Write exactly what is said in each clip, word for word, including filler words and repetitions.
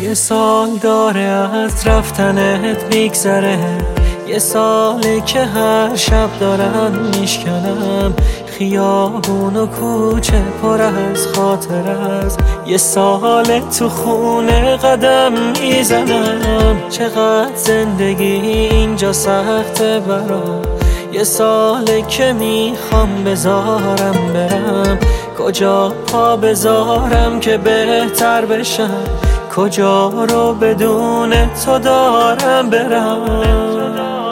یه سال داره از رفتنت میگذره، یه ساله که هر شب دارم میشکنم خیابون و کوچه پر از خاطر است. یه ساله تو خونه قدم میزنم، چقدر زندگی اینجا سخته برام. یه ساله که میخوام بذارم برم، کجا پا بذارم که بهتر بشم، کجا رو بدون تو دارم برم.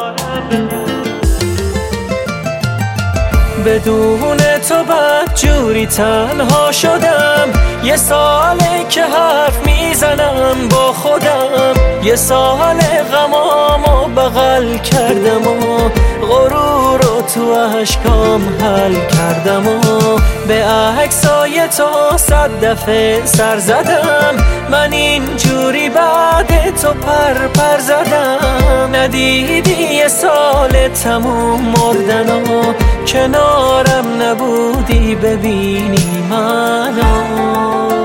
بدون تو بدجوری تنها شدم، یه ساله که حرف میزنم با خودم، یه سال غمامو بغل کردم و غرور رو تو اشکام حل کردم و به عکسای تو صد دفعه سر زدم. من اینجوری بعد تو پر پر زدم، ندیدی یه سال تموم مردن و کنارم نبودی ببینی منو.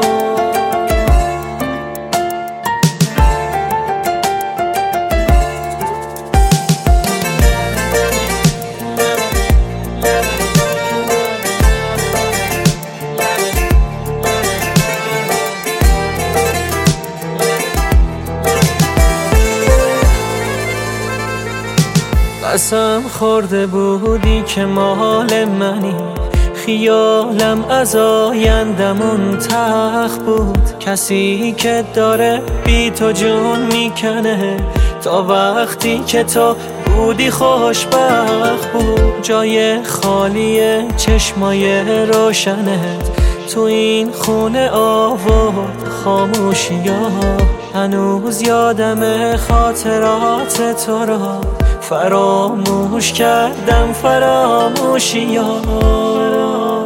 قسم خورده بودی که مال منی، خیالم از آیندمون تلخ بود. کسی که داره بی تو جون میکنه، تا وقتی که تو بودی خوشبخت بود. جای خالی چشمای روشنت تو این خونه آورد خاموشی ها. هنوز یادم خاطرات تو را، فراموش کردم فراموشی ها.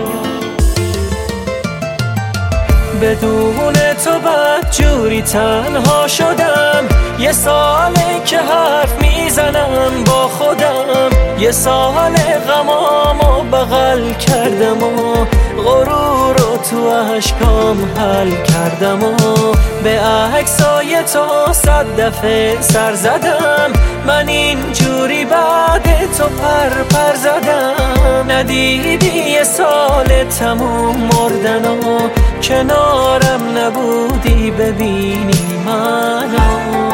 بدون تو بدجوری تنها شدم، یه ساله که حرف میزنم با خودم، یه سال غمامو بغل کردم و غرور رو تو اشکام حل کردم و به عکسای تو صد دفعه سر زدم. من اینجوری بعد تو پر پر زدم، ندیدی یه سال تموم مردن و کنارم نبودی ببینی منو.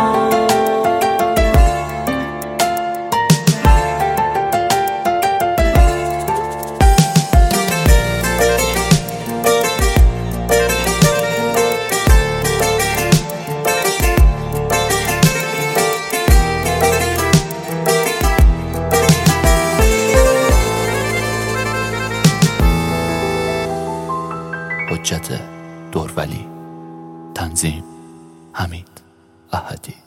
حجت دورولی. تنظیم حمید احدی.